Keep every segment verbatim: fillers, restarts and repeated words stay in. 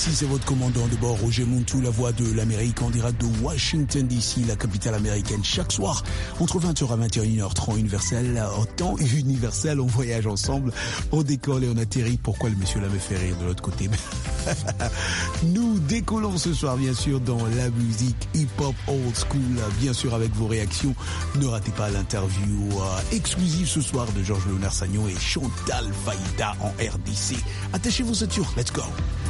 Ici, c'est votre commandant de bord, Roger Muntu, la voix de l'Amérique en direct de Washington D C, la capitale américaine. Chaque soir, entre vingt heures à vingt et une heures trente, universel, en temps universel, on voyage ensemble, on décolle et on atterrit. Pourquoi le monsieur là me fait rire de l'autre côté? Nous décollons ce soir, bien sûr, dans la musique hip-hop old school, bien sûr, avec vos réactions. Ne ratez pas l'interview euh, exclusive ce soir de Georges Léonard Sagnon et Chantal Faïda en R D C. Attachez vos ceintures, let's go!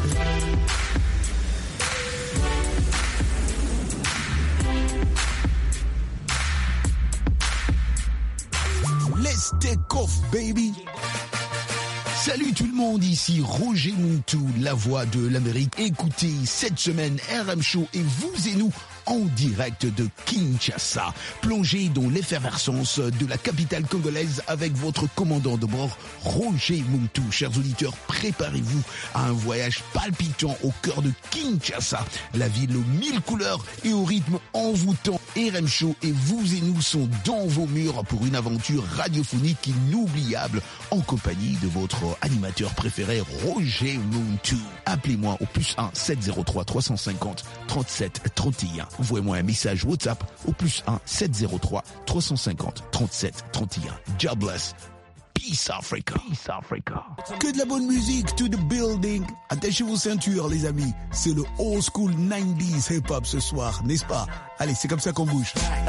Let's take off, baby! Salut tout le monde, ici Roger Muntu, la voix de l'Amérique. Écoutez cette semaine R M Show et vous et nous en direct de Kinshasa. Plongez dans l'effervescence de la capitale congolaise avec votre commandant de bord, Roger Muntu. Chers auditeurs, préparez-vous à un voyage palpitant au cœur de Kinshasa, la ville aux mille couleurs et au rythme envoûtant. R M Show et vous et nous sont dans vos murs pour une aventure radiophonique inoubliable en compagnie de votre animateur préféré, Roger Muntu. Appelez-moi au plus un sept zéro trois trois cent cinquante trente-sept trente et un. Envoyez-moi un message WhatsApp au plus un sept zéro trois trois cent cinquante trente-sept trente et un. God bless. Peace Africa. Peace Africa. Que de la bonne musique to the building. Attachez vos ceintures, les amis. C'est le old school nineties hip-hop ce soir, n'est-ce pas? Allez, c'est comme ça qu'on bouge.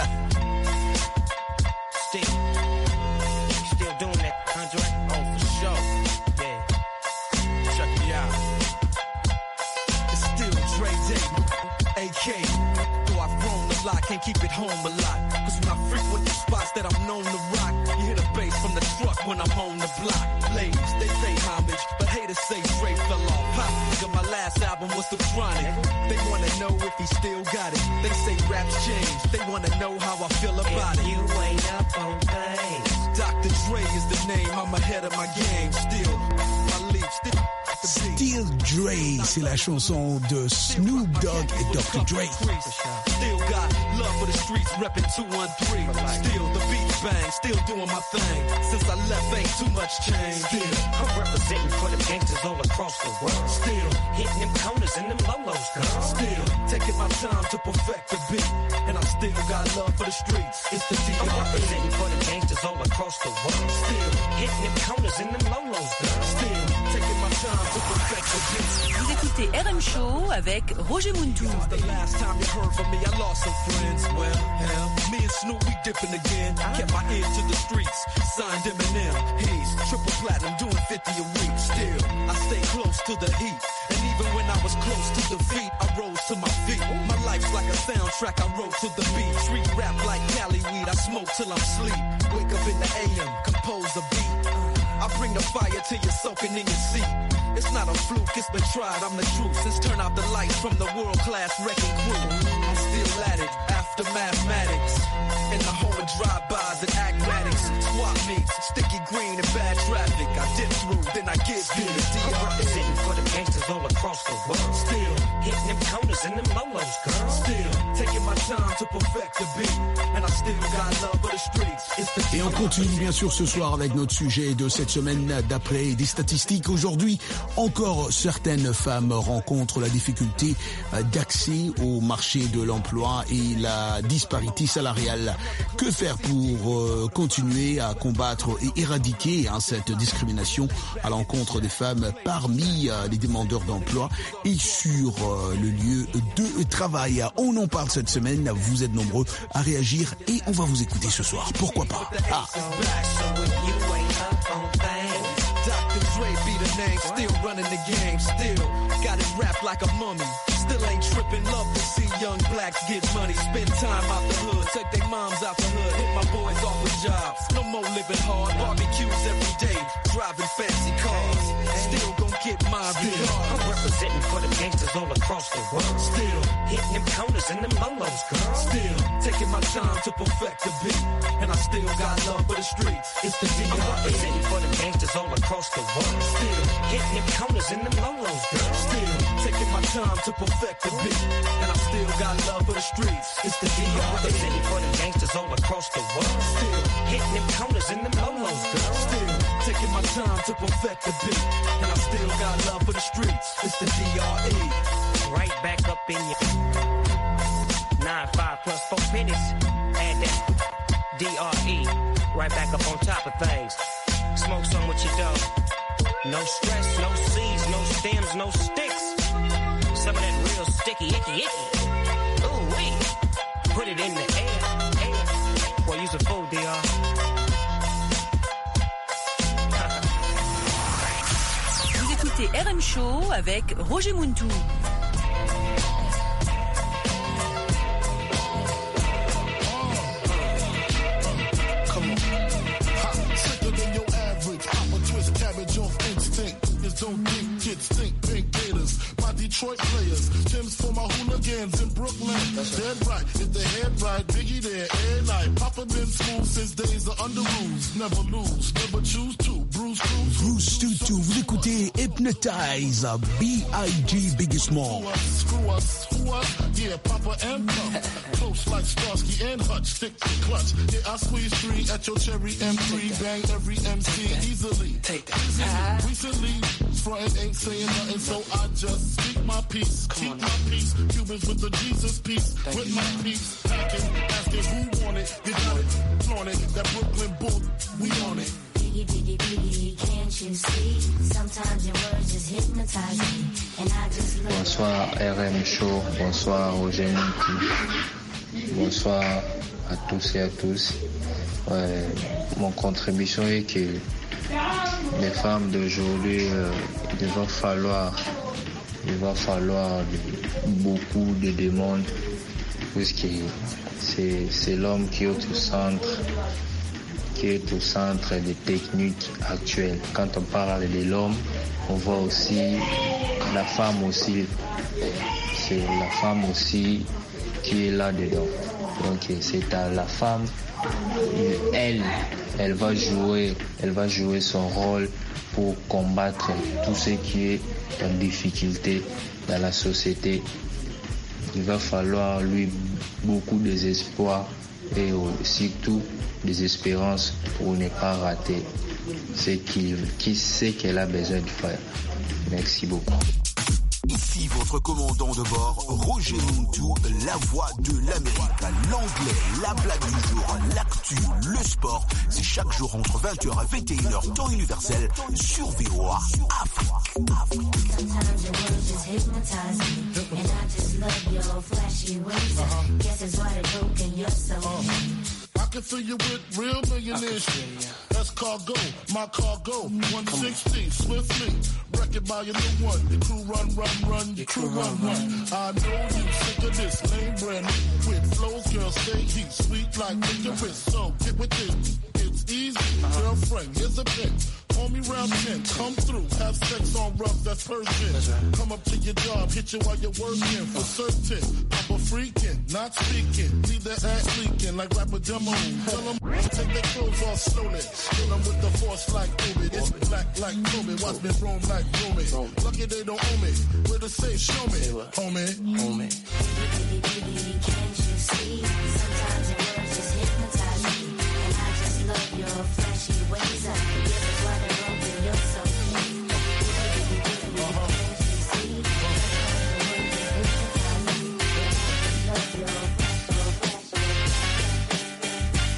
Still, still doing that, Andre? Oh, for sure. Yeah. Check me out. It's still Dre Day, A K. Though I've grown a lot, can't keep it home a lot. Cause when I frequent the spots that I'm known to rock, you hear the bass from the truck when I'm on the block. Ladies, they pay homage, but haters say Dre fell off. Pop, nigga, my last album was The Chronic. They wanna know if he still got it. They say raps change. They wanna know how I feel about if it. You ain't up on things. Doctor Dre is the name. I'm ahead of my game. Still, my leap, still. Still Dre, c'est la chanson de Snoop Dogg et doctor Dre. Still got love for the streets, reppin' two one three. Still the beat bang, still doing my thing. Since I left, ain't too much change. Still, I'm representing for the gangsters all across the world. Still hitting them corners and them lolos, girl. Still taking my time to perfect the beat, and I still got love for the streets. It's the D R E. I'm representing for the gangsters all across the world. Still hitting them corners and them lolos, girl. Still taking my time to perfect the beat. Vous écoutez R M Show avec Roger Muntu. The last time you heard from me, I lost some friends. Well, hell, me and Snoop, we dipping again. Kept my ear to the streets, signed Eminem. He's triple platinum, doing fifty a week. Still, I stay close to the heat. And even when I was close to defeat, I rose to my feet. My life's like a soundtrack, I wrote to the beat. Street rap like Cali weed, I smoke till I'm sleep. Wake up in the A M, compose a beat. I bring the fire till you're soaking in your seat. It's not a fluke, it's been tried, I'm the truth. Since turn out the lights from the world-class wrecking crew, I'm still at it, after mathematics. In the home of drive-bys and acmatics. Swap meets, sticky green and bad traffic. I dip through, then I get through the D I'm R E. representing for the gangsters all across the world. Still hitting them corners and them lolos, girl. Still taking my time to perfect the beat. And I still got love for the streets. It's the Et on continue bien sûr ce soir avec notre sujet de cette semaine d'après des statistiques. Aujourd'hui, encore certaines femmes rencontrent la difficulté d'accès au marché de l'emploi et la disparité salariale. Que faire pour euh, continuer à combattre et éradiquer hein, cette discrimination à l'encontre des femmes parmi euh, les demandeurs d'emploi et sur euh, le lieu de travail? On en parle cette semaine, vous êtes nombreux à réagir et on va vous écouter ce soir. Pourquoi pas? Ah. Doctor Dre be the name, still running the game, still got it wrapped like a mummy. Still ain't tripping, love to see young blacks get money, spend time out the hood, take their moms out the hood, hit my boys off with jobs. No more living hard, barbecues every day, driving fancy cars. Still gon' get mine regardless. I'm representing for the gangsters all across the world. Still hitting them corners and them lolos, girl. Still taking my time to perfect the beat, and I still got love for the streets. It's the D R E. I'm representing for the gangsters all across the world. Still hitting them corners and them lolos, girl. Still taking my time to perfect the beat, and I still got love for the streets. It's the D R E. Representing for the gangsters all across the world. Still hitting them corners in them lolos, girl. Still taking my time to perfect the beat, and I still got love for the streets. It's the D R E. Right back up in your nine five plus four pennies. Add that D R E. Right back up on top of things. Smoke some with your dog. No stress, no seeds, no stems, no sticks. Some of that real sticky, icky, icky. Ooh wee. Put it in the air, air. Boy, use a fool, D R. Vous écoutez R M Show avec Roger Muntu. Don't think kids think pink gators. My Detroit players, Tim's for my hooligans in Brooklyn. Dead right, if they head right, Biggie there, air night. Papa been smooth since days of under rules. Never lose, never choose to. Bruce Cruz, Bruce Tutu, vous écoutez Hypnotize, B I G Biggie Small. Screw us, who us? Yeah, Papa and Pump. Close like Starsky and Hutch, stick to clutch. Yeah, I squeeze three at your cherry M three. Bang every M C easily. Take that. Easily. Recently, frontin' ain't saying nothing, so I just speak my peace. Come Keep on my peace. Cubans with the Jesus peace. Thank with you, my man. peace. Packing, asking who want it. You got it, flaunt it. That Brooklyn bull, we on it. Biggie, biggie, biggie, can't you see? Sometimes your words just hypnotize me, and I just love. Bonsoir R M Show, bonsoir Roger Muntu, bonsoir à tous et à tous. Ouais, mon contribution est que les femmes d'aujourd'hui, euh, il va falloir, il va falloir de, beaucoup de demandes, puisque c'est, c'est l'homme qui est au centre, qui est au centre des techniques actuelles. Quand on parle de l'homme, on voit aussi la femme aussi. C'est la femme aussi qui est là-dedans. Donc c'est à la femme, elle, elle va jouer, elle va jouer son rôle pour combattre tout ce qui est en difficulté dans la société. Il va falloir lui beaucoup d'espoir et surtout des espérances pour ne pas rater ce qu'il, qui sait qu'elle a besoin de faire. Merci beaucoup. Ici votre commandant de bord, Roger Muntu, la voix de l'Amérique. L'anglais, la blague du jour, l'actu, le sport, c'est chaque jour entre vingt heures et vingt et une heures temps universel sur V O A Afrique. Sometimes your words just hypnotize me, and I just love your flashy ways. I guess that's why they're broken, you're so mean. I can fill you with real millionaires. That's cargo, my cargo. one sixty, swiftly. Wreck it by your new one. Your crew run, run, run. Your crew run, run. I know you sick of this lame brand new with flows, girl, stay heat. Sweet like licorice, so get with this. It's easy, girlfriend, here's a pin. Call me round ten, come through, have sex on rough, that's Persian. Come up to your job, hit you while you're working, for certain. Papa freaking, not speaking, leave that ass leaking like rapper demo. Tell them, take their clothes off slowly. Kill them with the force like Obi. It's black like Kobe, watch me roam like Romy. Lucky they don't own me, where the safe, show me, homie. Homie. Biggie, biggie, can't you see? Sometimes your words just hypnotize me, and I just love your flashy ways. I guess that's why they're broken, you're so mean. Biggie, biggie, biggie, can't you see? Sometimes your words just hypnotize me, and I just love your flashy, flashy ways.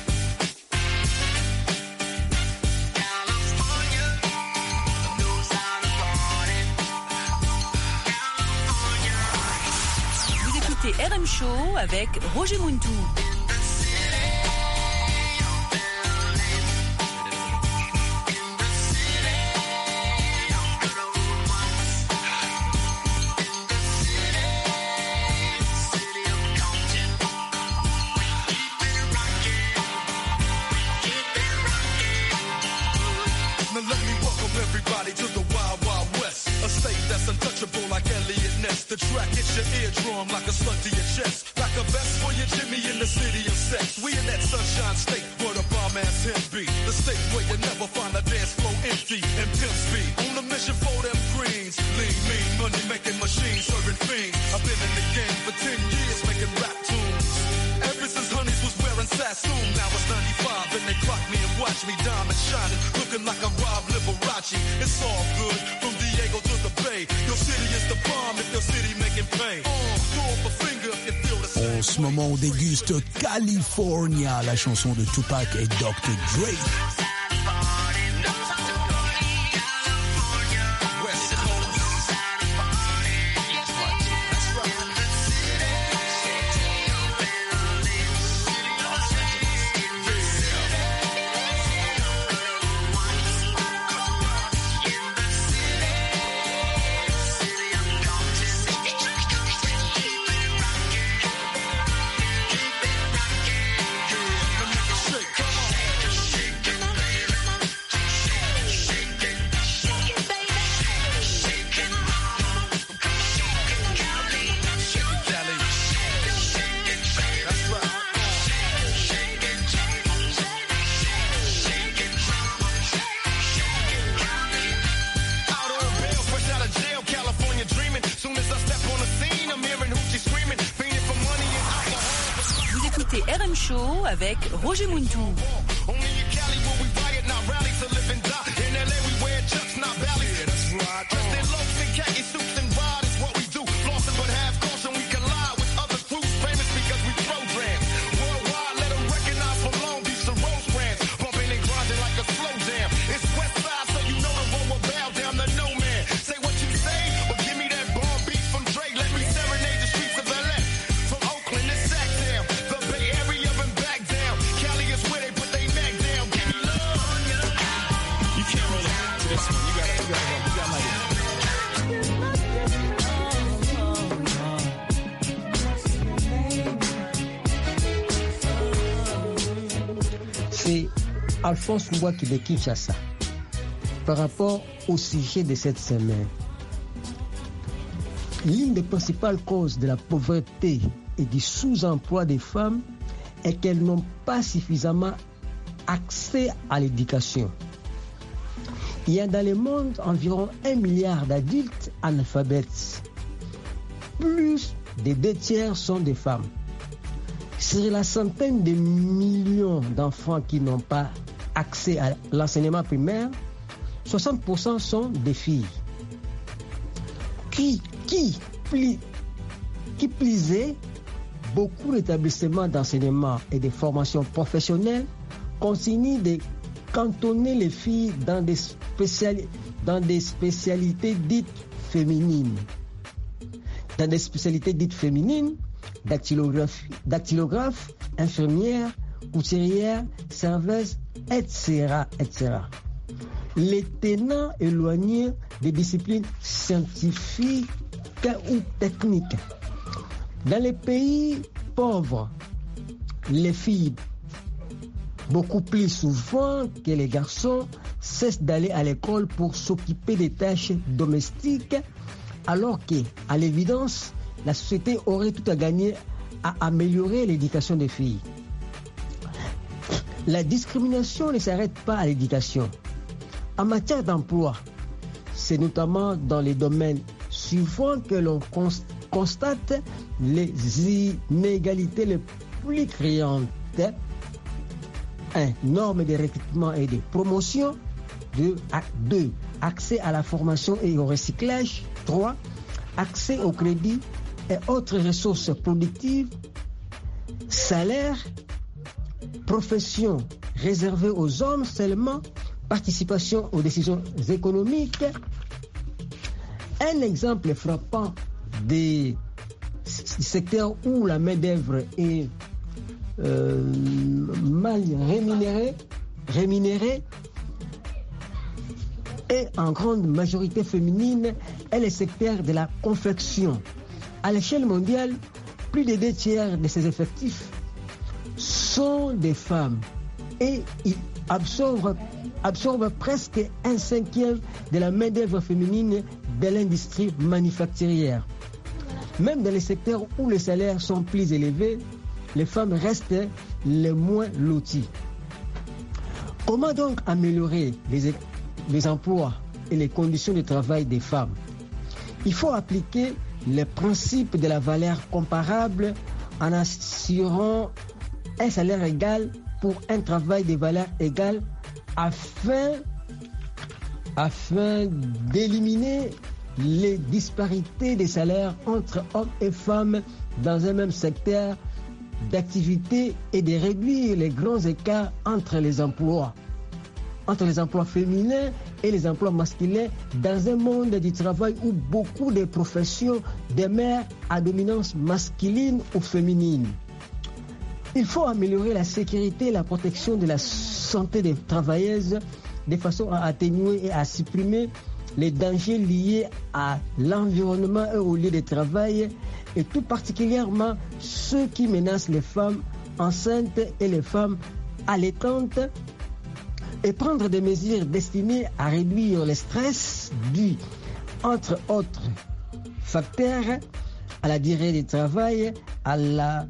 Vous écoutez R M Show avec Roger Muntu. Now let me welcome everybody to the Wild Wild West, a state that's untouchable like Elliot Ness. The track hits your eardrum like a slug to your chest, like a vest for your Jimmy in the city of sex. We in that sunshine state where the bomb ass him be, the state where you never find a dance floor empty and pimp speed. On a mission for them greens, lean, mean, money making machines serving fiends. I've been in the game for ten years making rap tunes. Ever since Honeys was wearing Sassoon, now it's ninety-five and they clock me and watch me diamond shining, looking like a Rob Liberace. It's all good from Diego to the Bay. Your city is the bomb if your city making pain. Uh, throw up a finger if you feel the same. En ce moment, on déguste California, la chanson de Tupac et docteur Dre. R M Show avec Roger Muntou. C'est Alphonse Mbouaki de Kinshasa par rapport au sujet de cette semaine. L'une des principales causes de la pauvreté et du sous-emploi des femmes est qu'elles n'ont pas suffisamment accès à l'éducation. Il y a dans le monde environ un milliard d'adultes analphabètes. Plus de deux tiers sont des femmes. Sur la centaine de millions d'enfants qui n'ont pas accès à l'enseignement primaire, soixante pour cent sont des filles. Qui, qui, pli, qui plisait, beaucoup d'établissements d'enseignement et de formation professionnelle continuent de cantonner les filles dans des, spéciali- dans des spécialités dites féminines. Dans des spécialités dites féminines, dactylographe, dactylographe, infirmière, couturière, serveuse, et cetera, et cetera. Les tenants éloignés des disciplines scientifiques ou techniques. Dans les pays pauvres, les filles, beaucoup plus souvent que les garçons, cessent d'aller à l'école pour s'occuper des tâches domestiques, alors qu'à l'évidence, la société aurait tout à gagner à améliorer l'éducation des filles. La discrimination ne s'arrête pas à l'éducation. En matière d'emploi, c'est notamment dans les domaines suivants que l'on constate les inégalités les plus criantes. un. Normes de recrutement et de promotion. deux. Accès à la formation et au recyclage. trois. Accès au crédit et autres ressources productives. Salaire. Profession réservée aux hommes seulement. Participation aux décisions économiques. Un exemple frappant des secteurs où la main-d'œuvre est euh, mal rémunérée, rémunérée et en grande majorité féminine est le secteur de la confection. À l'échelle mondiale, plus de deux tiers de ces effectifs sont des femmes et ils absorbent, absorbent presque un cinquième de la main-d'œuvre féminine de l'industrie manufacturière. Même dans les secteurs où les salaires sont plus élevés, les femmes restent les moins loties. Comment donc améliorer les, les emplois et les conditions de travail des femmes? Il faut appliquer les principes de la valeur comparable en assurant un salaire égal pour un travail de valeur égale afin, afin d'éliminer les disparités des salaires entre hommes et femmes dans un même secteur d'activité et de réduire les grands écarts entre les emplois, entre les emplois féminins et les emplois masculins dans un monde du travail où beaucoup de professions demeurent à dominance masculine ou féminine. Il faut améliorer la sécurité et la protection de la santé des travailleuses de façon à atténuer et à supprimer les dangers liés à l'environnement et au lieu de travail, et tout particulièrement ceux qui menacent les femmes enceintes et les femmes allaitantes, et prendre des mesures destinées à réduire le stress dû, entre autres facteurs, à la durée du travail, à la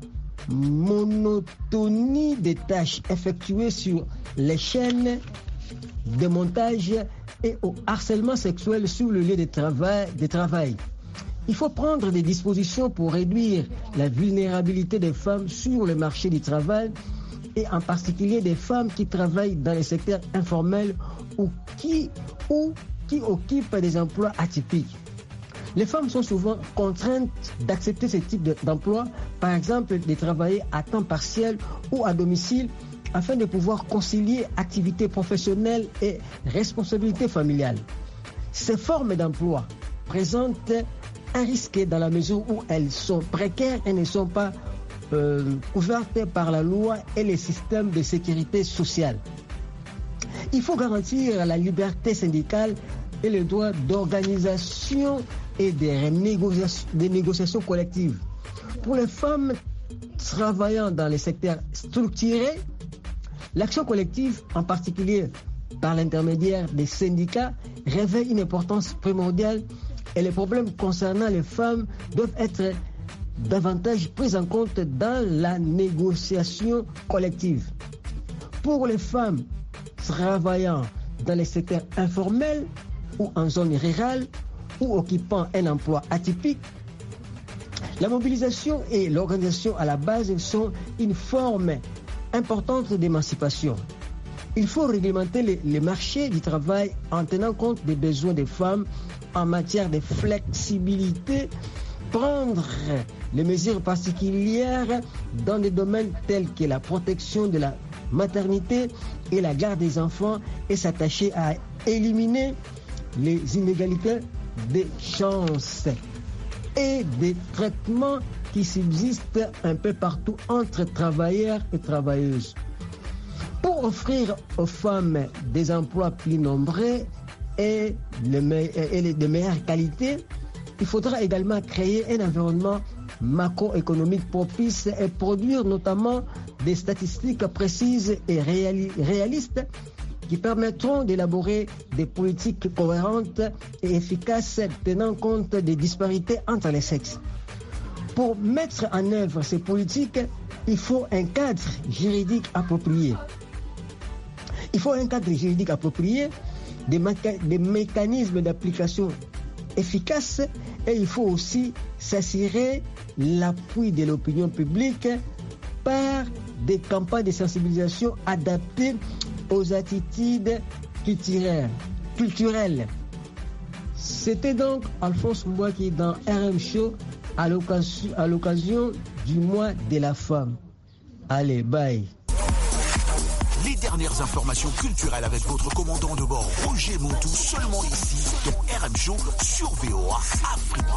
monotonie des tâches effectuées sur les chaînes de montage et au harcèlement sexuel sur le lieu de travail, de travail. Il faut prendre des dispositions pour réduire la vulnérabilité des femmes sur le marché du travail et en particulier des femmes qui travaillent dans le secteur informel ou qui, ou qui occupent des emplois atypiques. Les femmes sont souvent contraintes d'accepter ce type d'emploi, par exemple de travailler à temps partiel ou à domicile afin de pouvoir concilier activité professionnelle et responsabilité familiale. Ces formes d'emploi présentent un risque dans la mesure où elles sont précaires et ne sont pas euh, couvertes par la loi et les systèmes de sécurité sociale. Il faut garantir la liberté syndicale et le droit d'organisation et des négociations, des négociations collectives. Pour les femmes travaillant dans les secteurs structurés, l'action collective, en particulier par l'intermédiaire des syndicats, revêt une importance primordiale et les problèmes concernant les femmes doivent être davantage pris en compte dans la négociation collective. Pour les femmes travaillant dans les secteurs informels ou en zone rurale ou occupant un emploi atypique, la mobilisation et l'organisation à la base sont une forme importante d'émancipation. Il faut réglementer les, les marchés du travail en tenant compte des besoins des femmes en matière de flexibilité, prendre les mesures particulières dans des domaines tels que la protection de la maternité et la garde des enfants et s'attacher à éliminer les inégalités des chances et des traitements qui subsistent un peu partout entre travailleurs et travailleuses. Pour offrir aux femmes des emplois plus nombreux et, le me- et de meilleure qualité, il faudra également créer un environnement macroéconomique propice et produire notamment des statistiques précises et réali- réalistes qui permettront d'élaborer des politiques cohérentes et efficaces tenant compte des disparités entre les sexes. Pour mettre en œuvre ces politiques, il faut un cadre juridique approprié. Il faut un cadre juridique approprié, des, méca- des mécanismes d'application efficaces et il faut aussi s'assurer l'appui de l'opinion publique par des campagnes de sensibilisation adaptées aux attitudes culturelles. culturelles. C'était donc Alphonse Mbouaki dans R M Show à l'occasion, à l'occasion du mois de la femme. Allez, bye. Les dernières informations culturelles avec votre commandant de bord Roger Montou, seulement ici dans R M Show sur V O A Afrique.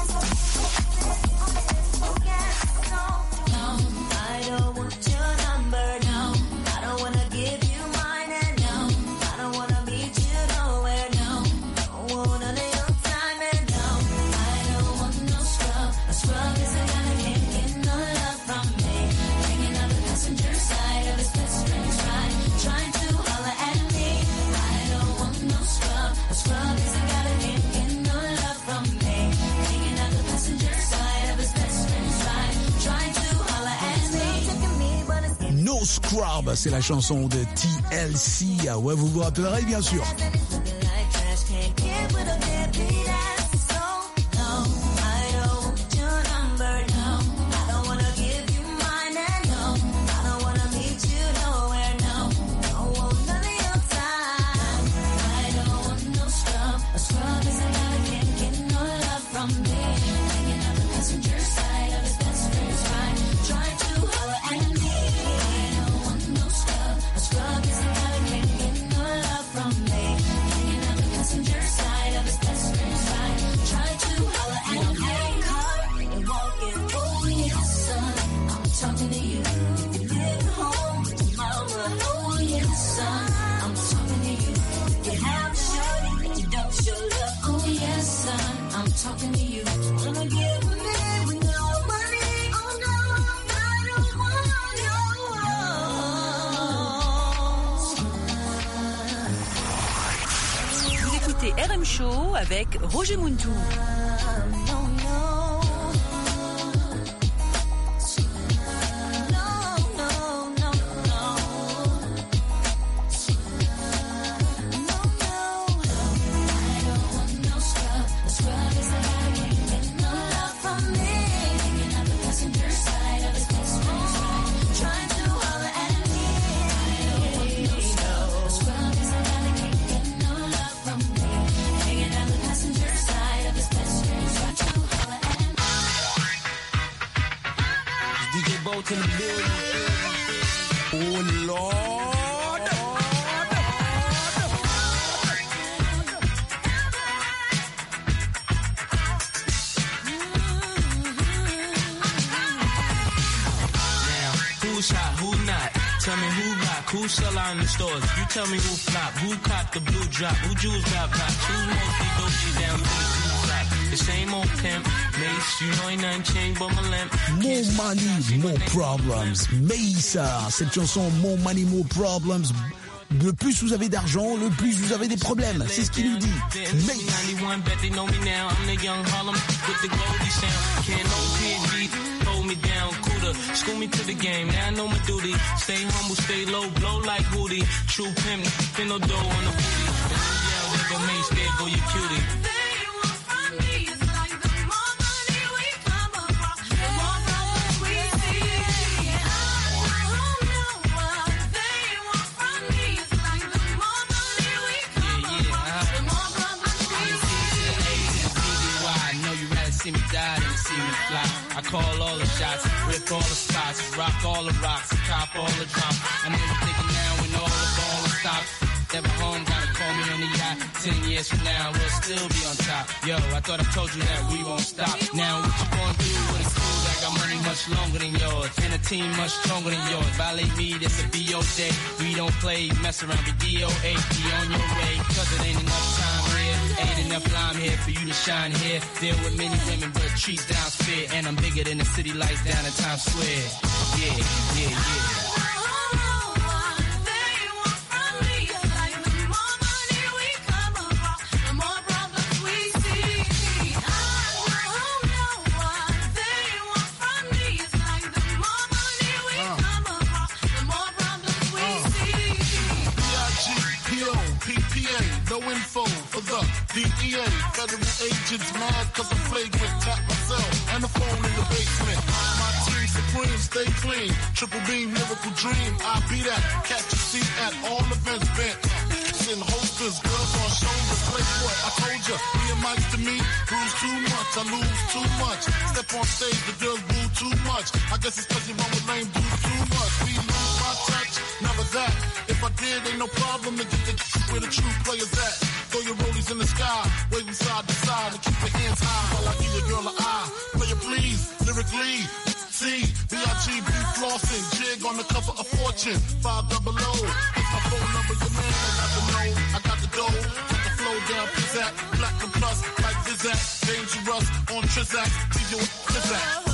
No Scrub, c'est la chanson de T L C. Ah ouais, vous vous rappellerez bien sûr. Like trash can't get with a deadbeat ass. So, no, I don't M Show avec Roger Muntou. In the building. Oh Lord. Now, who's hot, who not? Tell me who rock, who sell out in the stores. You tell me who flop, who caught the blue drop, who jewels got pops, who's mostly Gucci down to the blue drop. The same old pimp, Mace, you know ain't nothing changed but my lamp. More money, more problems. Mace, cette chanson More Money, More Problems. Le plus vous avez d'argent, le plus vous avez des problèmes. C'est ce qu'il nous dit. Mace. Me down, cooler, school me to the game, now I know my duty, stay humble, stay low, blow like Woody, true pimp, spin no dough on the booty, yeah, there go Mace, there go your cutie. See me die than see me fly. I call all the shots, rip all the spots, rock all the rocks, cop all the drops. I know you're thinking now when all the ball is stopped. Never home, gotta call me on the yacht. Ten years from now, we'll still be on top. Yo, I thought I told you that we won't stop. Now what you gonna do when it's cool? I got money much longer than yours, and a team much stronger than yours. Violate me, that's a B O day. We don't play, mess around, be D O A. Be on your way, cause it ain't enough time here. Ain't enough lime here for you to shine here. Deal with many women, but treat down fair. And I'm bigger than the city lights down in Times Square. Yeah, yeah, yeah. D E A, federal agents mad cause I'm flagrant, tap myself and the phone in the basement. My team supreme, stay clean, triple beam, miracle dream, I be that, catch a seat at all events bent. Send holsters, girls on shoulders, playboy, I told ya, me and Mike to me, bruise too much, I lose too much. Step on stage, the girls boo too much, I guess it's cause you run with lame dudes too much. We lose my touch, never that, if I did ain't no problem to get the where the true players at. Throw your rollies in the sky, waving side to side, and keep your hands high while I give your girl an eye. Play it please, lyrically, C, B I G B flossing, jig on the cover of Fortune, five double O. It's my phone number, your man, I got the know, I got the dough, put the flow down, pizzazz, black and plus, like Zizak, dangerous, on Trizak, see you Trizak.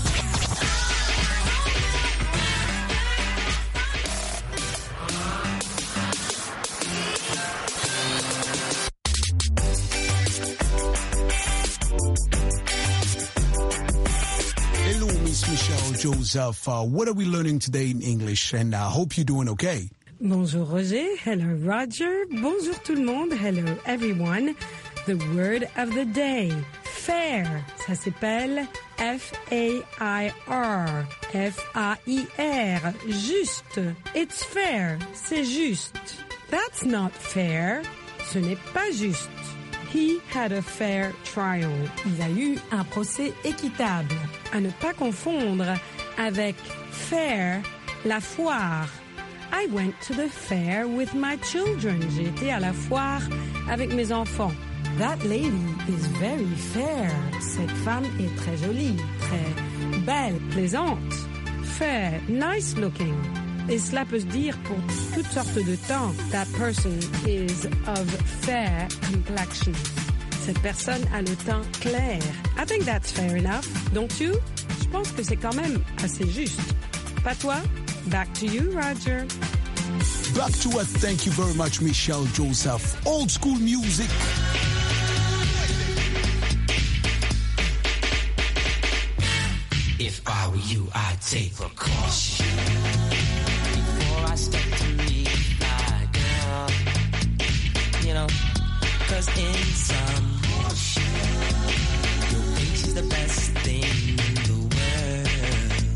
Michelle Joseph, uh, what are we learning today in English? And I uh, hope you're doing okay. Bonjour Roger, hello Roger, bonjour tout le monde, hello everyone. The word of the day, fair, ça s'appelle F A I R, F A I R, juste. It's fair, c'est juste. That's not fair, ce n'est pas juste. He had a fair trial. Il a eu un procès équitable. À ne pas confondre avec fair, la foire. I went to the fair with my children. J'ai été à la foire avec mes enfants. That lady is very fair. Cette femme est très jolie, très belle, plaisante. Fair, nice looking. Et cela peut se dire pour toutes sortes de temps. That person is of fair complexion. Cette personne a le teint clair. I think that's fair enough, don't you? Je pense que c'est quand même assez juste. Pas toi? Back to you, Roger. Back to us. Thank you very much, Michelle Joseph. Old school music. If I were you, I'd take precaution. Before I step to meet my girl, you know, cause in some you'll think she's the best thing in the world.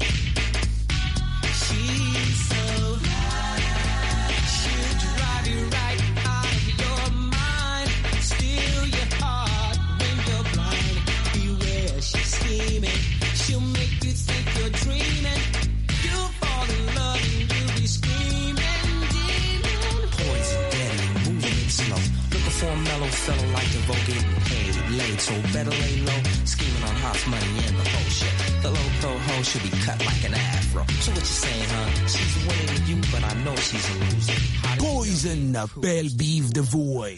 She's so high, she'll drive you right out of your mind, steal your heart when you're blind. Beware, she's scheming, she'll make you think you're dreaming. You'll fall in love and you'll be screaming, demon. Poison, deadly, moving it slow. Looking for a mellow fellow like the vote getting paid, laid, so better lay low. Scheming on hot money and the whole shit. The low pro hoe should be cut like an afro. So what you saying, huh? She's winning to you, but I know she's a loser. Poison, Belle Beef the Voy.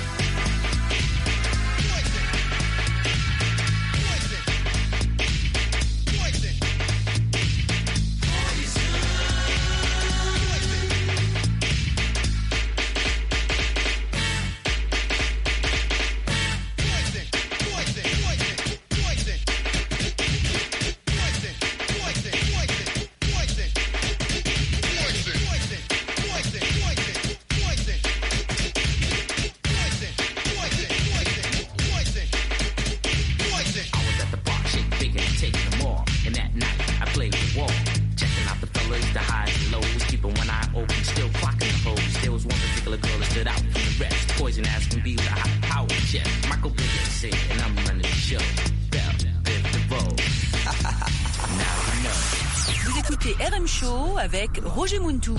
R M Show avec Roger Muntou.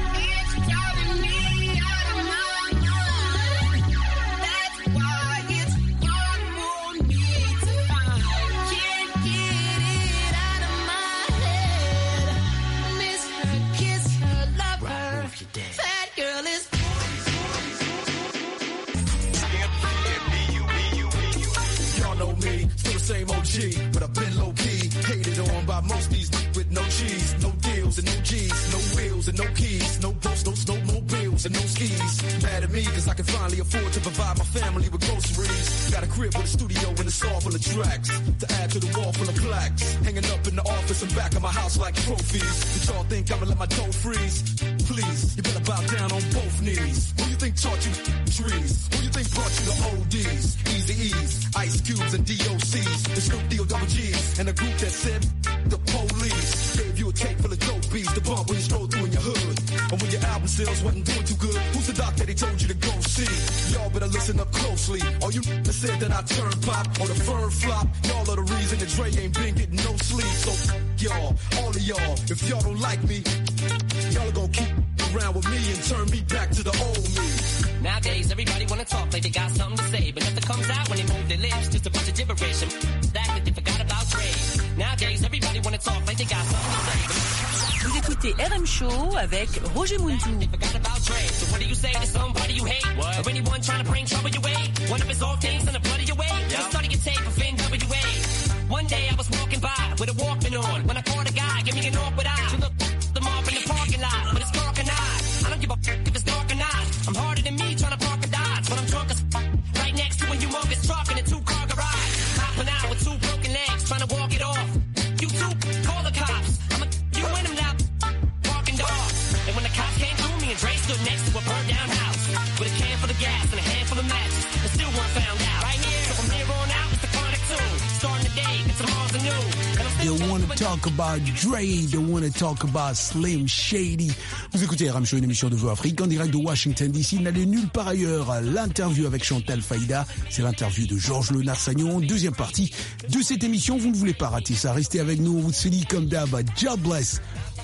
Y'all know me, still the same O G, but I've been low key, hated on by most these with no cheese, no deals and no G's, no wheels and no keys, no boats, no snowmobiles and no skis. Mad at me cause I can finally afford to provide my family with groceries. Got a crib with a studio and a saw full of tracks to add to the wall full of plaques, hanging up in the office and back of my house like trophies. Did y'all think I'ma let my dough freeze? Please, you better bow down on both knees. Who you think taught you trees? Who you think brought you the O Ds, Easy E's, Ice Cubes and D O C's, the Snoop D O double G's, and a group that said the police gave you a tape full of dope beats to bump when you stroll through in your hood. And when your album sales wasn't doing too good, who's the doc that he told you to go see? Y'all better listen up closely. All you that said that I turn pop or the firm flop, y'all are the reason that Dre ain't been getting no sleep. So y'all, all of y'all, if y'all don't like me, y'all are gonna keep around with me and turn me back to the old me. Nowadays, everybody wanna talk like they got something to say, but nothing comes out when they move their lips. Just a bunch of gibberish and that that they forgot about trade. Nowadays, everybody wanna talk like they got something to say, but vous écoutez R M Show avec Roger Muntou. they forgot about trade. So what do you say to somebody you hate? What? Or anyone trying to bring trouble your way? One of his old things in the blood of your way? Just study your tape of N W A. One day I was walking by with a Walkman on when I caught a guy, give me an awkward eye. To look them off in the parking lot, but it's dark and I. I don't give a f- if it's dark or not. I'm harder than me trying to park a Dodge, but I'm drunk as f- right next to a humongous truck in a two-car garage. Hopping out with two broken legs, trying to walk it off. You two, call the cops. I'm a you and them now barking dogs. And when the cops came through, me and Dre stood next to a burned down house with a can full of gas and a handful of matches, and still weren't found out. Right here, so from here on out, it's the chronic tune. Starting the day, and tomorrow's a new. They want to talk about Dre, they want to talk about Slim Shady. Vous écoutez R M Show, une émission de Voix Afrique en direct de Washington D C. N'allez nulle part ailleurs. L'interview avec Chantal Faïda, c'est l'interview de Georges Lenard-Sagnon. Deuxième partie de cette émission, vous ne voulez pas rater ça. Restez avec nous, on vous dit comme d'hab, God bless.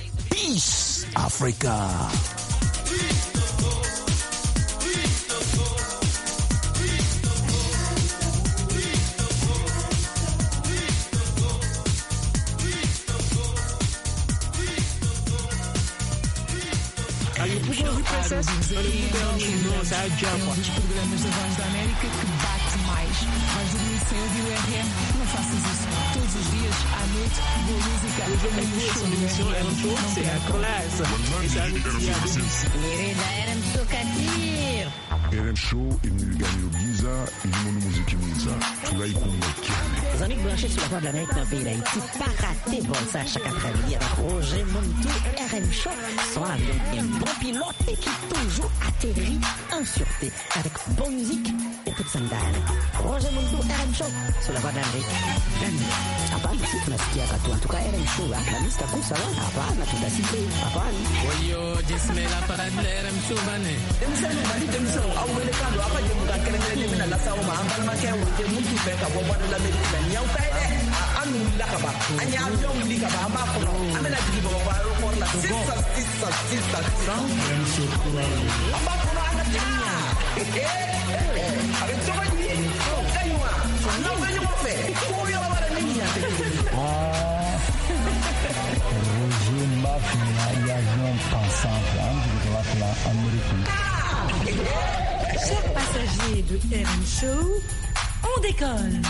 Peace, Africa. Um dos programas da Voz da América que bate mais. Vais dormir sem ouvir o R M? Não faças isso. Todos os dias, à noite, boa música Roger Mountou, son émission R M Show, c'est la classe. Et ça nous dit à domicile. R M Show Kadir. R M Show imilingano giza ilimono muziki mwiza tulaikumbukia. Les amis branchés sur la voie de l'Amérique dans le pays d'Haïti, pas raté bon ça chaque après-midi avec Roger Mountou et R M Show. Sont avec un bon pilote et qui toujours atterrit en sûreté avec bonne musique et toute sandale. Roger Mountou, R M Show sur la voie de l'Amérique. Hapana, si tunasikia katu. En tout cas, R M Show, la lista kusa wana. Hapana, tutasikia. Hapana. Oyo, jismela para de R M Show bane. Demisano mali demisano au wele kando apa je muka kele kele demina la sawo ma ambal ma ke wote muntu be ka bo bado la medina ni yaw kay de anu la ka ba anya avion li ka ba amba ko amena digi bo ba ro por la sisa sisa sisa R M Show kurani amba ko na ana tinya eh eh avec toi ni kaywa no be yo fe ko yo ba la niña ah Roger Mafia y avion pensant de la Amérique. Chers passagers de R M Show, on décolle.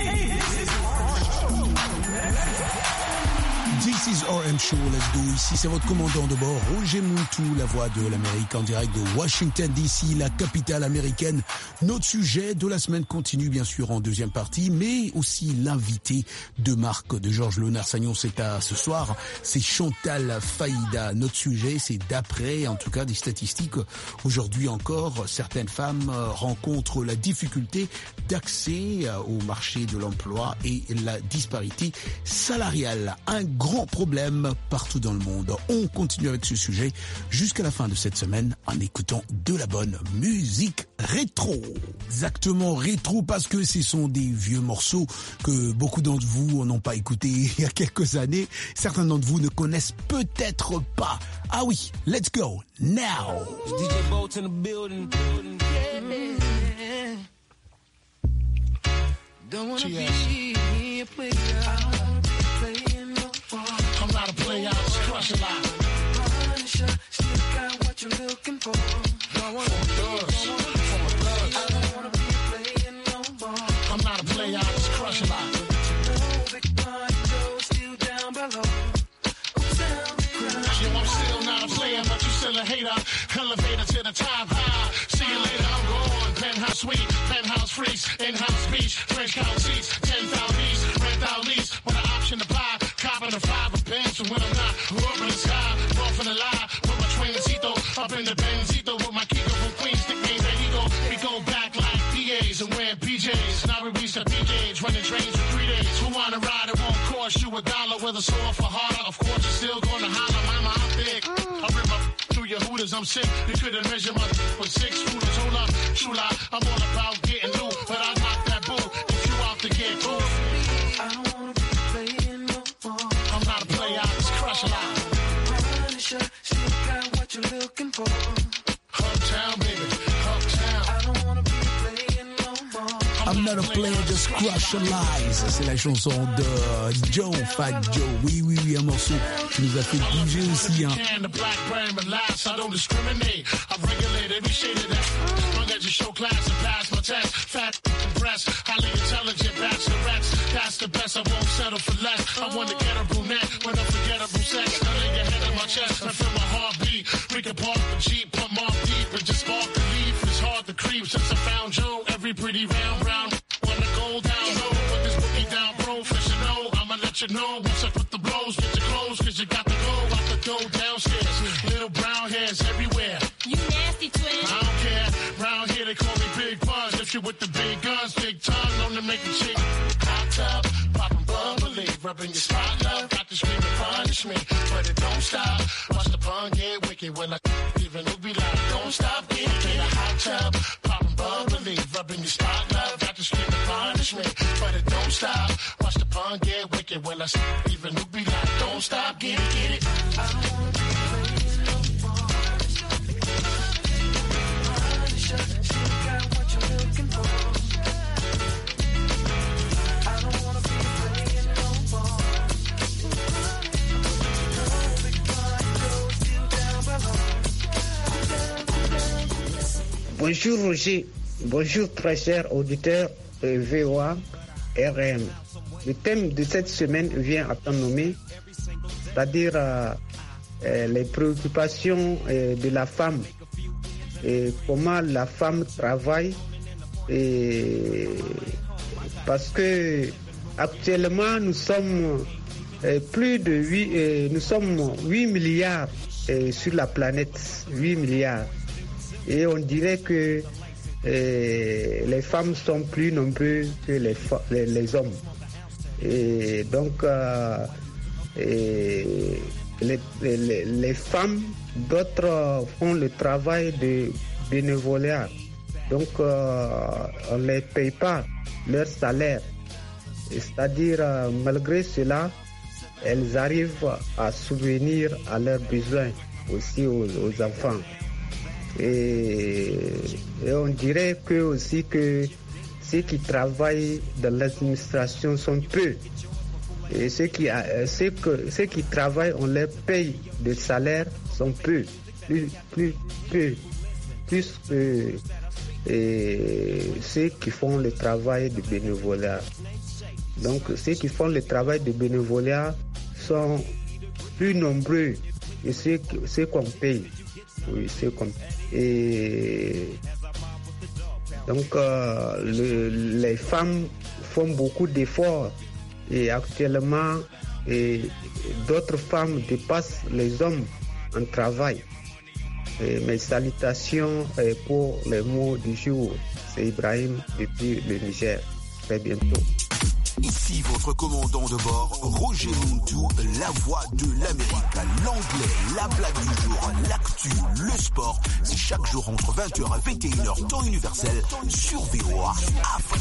This is R M Show, let's go. Ici, c'est votre commandant de bord, Roger Mountou, la voix de l'Amérique en direct de Washington D C, la capitale américaine. Notre sujet de la semaine continue, bien sûr, en deuxième partie, mais aussi l'invité de marque de Georges Léonard-Sagnon, c'est à ce soir, c'est Chantal Faïda. Notre sujet, c'est d'après, en tout cas, des statistiques. Aujourd'hui encore, certaines femmes rencontrent la difficulté d'accès au marché de l'emploi et la disparité salariale. Un grand problème partout dans le monde. On continue avec ce sujet jusqu'à la fin de cette semaine en écoutant de la bonne musique rétro. Exactement, rétro, parce que ce sont des vieux morceaux que beaucoup d'entre vous n'ont pas écoutés il y a quelques années. Certains d'entre vous ne connaissent peut-être pas. Ah oui, let's go now. D J Bolt in the building. Don't wanna be a player. I'm not a player, I just crush a lot. Punisher, still got what you're looking for. Don't want to thugs, from a thug. I don't wanna be playing no more. I'm not a player, I just crush a lot. No big party, Joe, still down below. Who's down the crowd? Yo, I'm still not a player, but you still a hater. Elevator to the top high. See you later, I'm gone. Penthouse suite, penthouse freaks, in-house beach, French count seats, ten thousand east, rent out lease, with an option to buy. Copping a five of pence, and when I'm not, up in the sky, off in the lie, with my twincito, up in the Benzito, with my Kiko from Queens, nickname that ego. We go back like P As and wearing P Js. Now we reach the P Js, running trains for three days. Who wanna ride? It won't cost you a dollar, whether sore for harder. Of course, you're still gonna holler, mama, I'm big. I rip up through your hooters, I'm sick. You couldn't measure my with six shooters. Hold up, chula, I'm all about getting loot, but I knock that bull if you out to get cool. I don't wanna be playing no more. I'm not a player, I just crush a lot. Punisher, still got what you're looking for. Uptown, baby, uptown. I don't wanna be playing no more. I'm not a player, just crush a lies. C'est la chanson de Joe, Fat Joe. Oui, oui, oui, un morceau qui nous a fait bouger aussi. Hein. The black brand, but last, I don't discriminate. I've regulated every shade of that. Long as you show class and pass my test. Fat breast, highly intelligent bachelorettes. That's the best, I won't settle for less. I want to get a brunette with unforgettable sex. I lay your head on my chest and feel my heartbeat. We can park the Jeep, put off deep and just spark the leaf. It's hard to creep since I found Joe. Every pretty round, round. Wanna go down low, put this bookie down professional. I'ma let you know once I put the blows, get your clothes, cause you got to go out the door downstairs. Little brown hairs everywhere. You nasty twin. I don't care. Round here they call me Big Buzz. If you with the big guns, big tongue, known to make a chick hot tub, poppin' bubbly, rubbing your spot, love. Got to scream and punish me, but it don't stop. Watch the pun get wicked when I even it be like, don't stop, get it, get a hot tub, poppin' bubbly, rubbing your spot, love. Got to scream and punish me, but it don't stop. Watch the pun get wicked when I even it be like, don't stop, get it, get it. I don't wanna be playing no more. Punisher, still got what you're looking for. I don't wanna be playing no more. No big party, Joe, still down below. Bonjour Roger, bonjour très chers auditeurs de V O A R M. Le thème de cette semaine vient à temps nommé c'est-à-dire euh, euh, les préoccupations euh, de la femme et comment la femme travaille. Et parce que actuellement nous sommes euh, plus de huit, euh, nous sommes huit milliards euh, sur la planète, huit milliards. Et on dirait que euh, les femmes sont plus nombreuses que les, les, les hommes. Et donc euh, et les, les, les femmes, d'autres font le travail de bénévolat. Donc euh, on ne les paye pas leur salaire. C'est-à-dire, euh, malgré cela, elles arrivent à subvenir à leurs besoins aussi aux, aux enfants. Et, et on dirait que aussi que ceux qui travaillent dans l'administration sont peu. Et ceux qui, ceux que, ceux qui travaillent, on leur paye de salaire sont peu. Plus, plus, peu. Plus que et ceux qui font le travail de bénévolat. Donc ceux qui font le travail de bénévolat sont plus nombreux que ceux, ceux qu'on paye. Oui, ceux qu'on paye. Et donc euh, le, les femmes font beaucoup d'efforts et actuellement et d'autres femmes dépassent les hommes en travail. Et mes salutations pour les mots du jour. C'est Ibrahim depuis le Niger. Très bientôt. Ici votre commandant de bord, Roger Montou, la voix de l'Amérique. L'anglais, la blague du jour, l'actu, le sport. C'est chaque jour entre vingt heures et vingt et une heures, temps universel, sur V O A Afrique.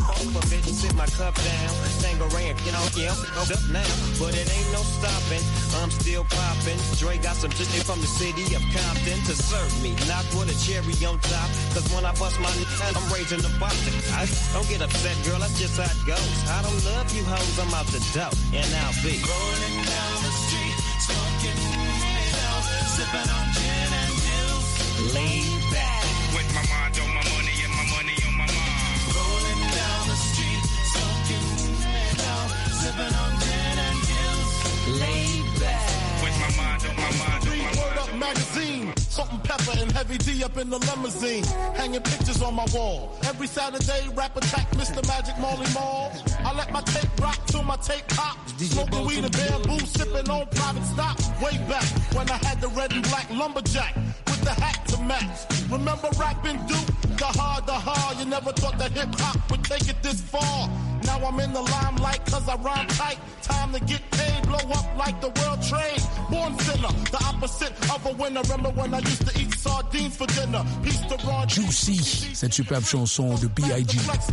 I'm still popping. Dre got some shit from the city of Compton to serve me, not with a cherry on top. Cause when I bust my nut, I'm raising the bottom. I don't get upset, girl, that's just how it goes. I don't love you hoes, I'm out the dope, and I'll be rolling down the street, smoking it out, sipping on gin and juice, laid back with my mind on my money and my money on my mind. Rolling down the street, smoking it out, sipping on gin and juice, laid back with my mind on my mind on my mind. Word Up magazine, salt and pepper and heavy D up in the limousine, hanging pictures on my wall. Every Saturday, rap attack, Mister Magic Molly Mall. I let my tape rock till my tape pop. Smoking weed and bamboo, sipping on private stock. Way back when I had the red and black lumberjack with the hat to match. Remember rapping Duke? The hard, the hard. You never thought that hip hop would take it this far. Now I'm in the limelight cause I rhyme tight. Time to get paid, blow up like the world trade. Born sinner, the opposite of a winner. Remember when I used to eat sardines for dinner? Peace to Ron Juicy, cette superbe chanson de B I G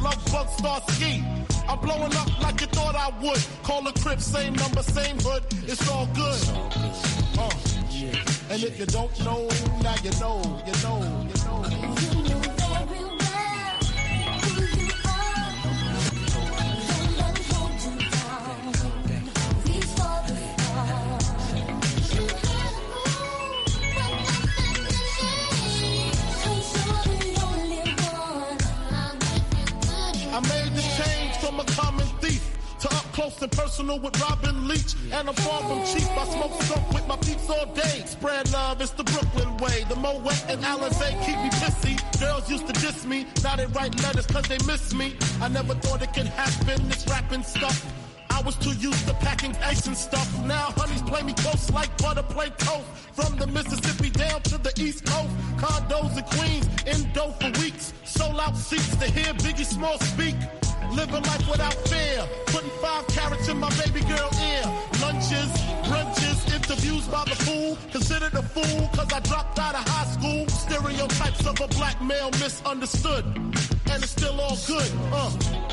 I'm blowing up like you thought I would. Call the crib, same number, same hood. It's all good. Uh, and if you don't know, now you know, you know, you know. I made the change from a common thief to up close and personal with Robin Leach. And I'm far from cheap. I smoke skunk with my peeps all day. Spread love, it's the Brooklyn way. The Moet and Alizé keep me pissy. Girls used to diss me. Now they write letters cause they miss me. I never thought it could happen, this rapping stuff. I was too used to packing ice and stuff. Now honeys play me close like butter play toast. From the Mississippi down to the East Coast. Condos in Queens, in dough for weeks. Sold out seats to hear Biggie Small speak. Living life without fear. Putting five carats in my baby girl ear. Lunches, brunches, interviews by the fool. Considered a fool cause I dropped out of high school. Stereotypes of a black male misunderstood. And it's still all good, uh.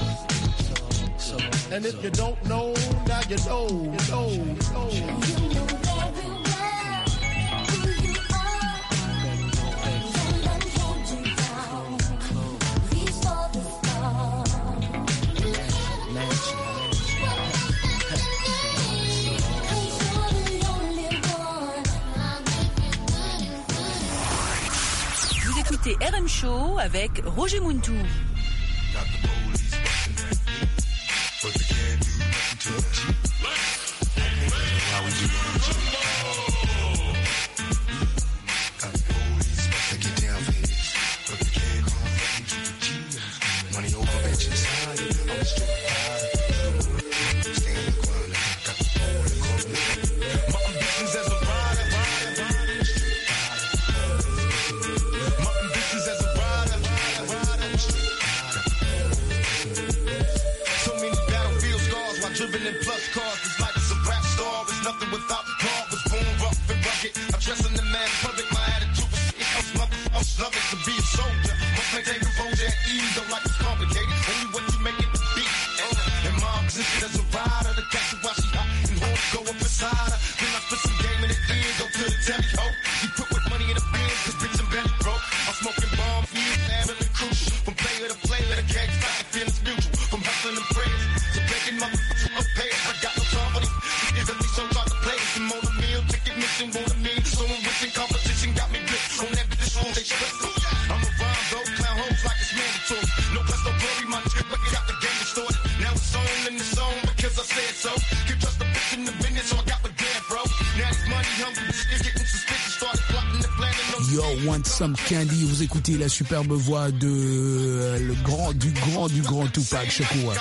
And if you don't know, now you know, you know, you know. You know very well who you are. Don't hold you down. Reach for the stars. Vous écoutez R M Show avec Roger Montou. How we do Yo Want Some Candy. Vous écoutez la superbe voix de euh, le grand, du grand, du grand Tupac Shakur.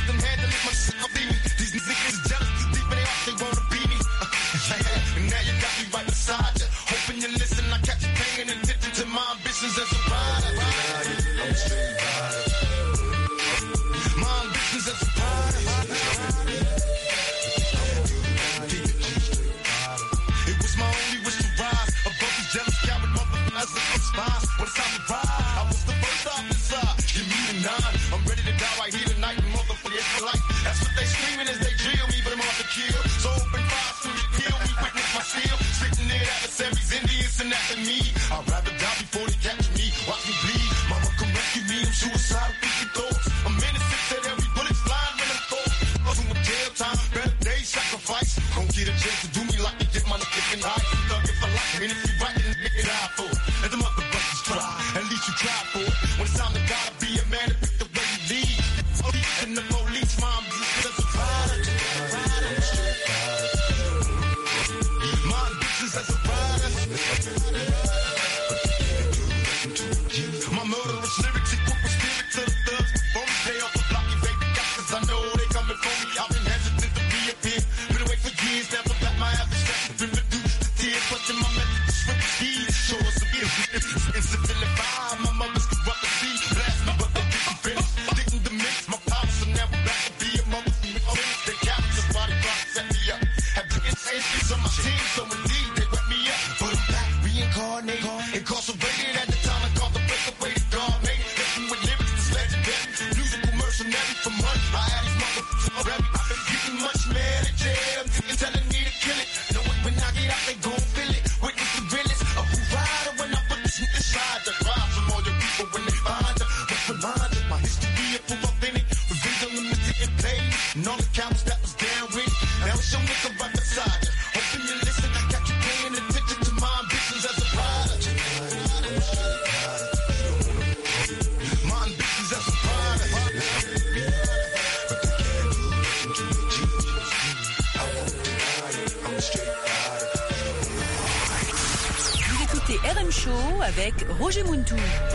R M Show avec Roger Muntou.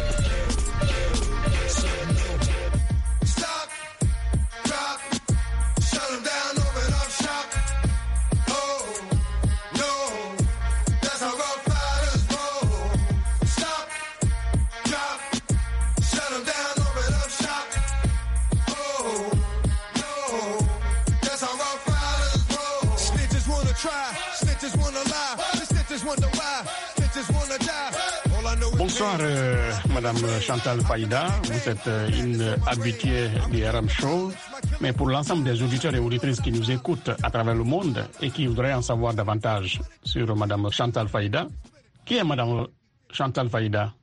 Bonsoir, euh, Madame Chantal Faïda. Vous êtes euh, une habituée du R M Show. Mais pour l'ensemble des auditeurs et auditrices qui nous écoutent à travers le monde et qui voudraient en savoir davantage sur Madame Chantal Faïda, qui est Madame Chantal Faïda?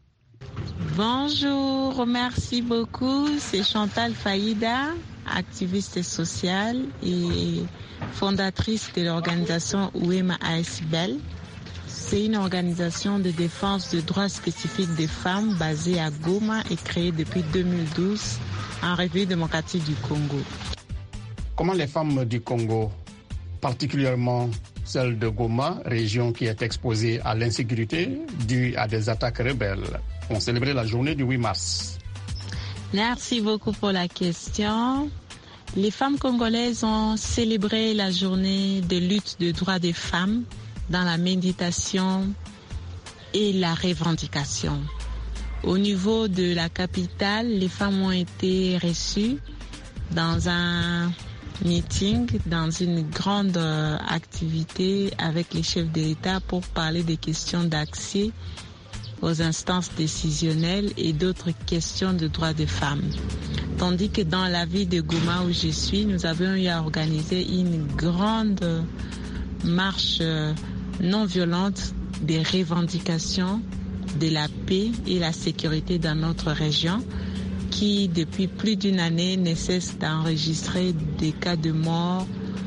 Bonjour, merci beaucoup. C'est Chantal Faïda, activiste sociale et fondatrice de l'organisation Ouema Aesbel. C'est une organisation de défense des droits spécifiques des femmes basée à Goma et créée depuis deux mille douze en République démocratique du Congo. Comment les femmes du Congo, particulièrement celles de Goma, région qui est exposée à l'insécurité due à des attaques rebelles, ont célébré la journée du huit mars? Merci beaucoup pour la question. Les femmes congolaises ont célébré la journée de lutte des droits des femmes dans la méditation et la revendication. Au niveau de la capitale, les femmes ont été reçues dans un meeting, dans une grande activité avec les chefs de l'État pour parler des questions d'accès aux instances décisionnelles et d'autres questions de droits des femmes. Tandis que dans la ville de Goma où je suis, nous avons eu à organiser une grande marche non violente des revendications de la paix et la sécurité dans notre région, qui depuis plus d'une année ne cesse d'enregistrer des cas de mort,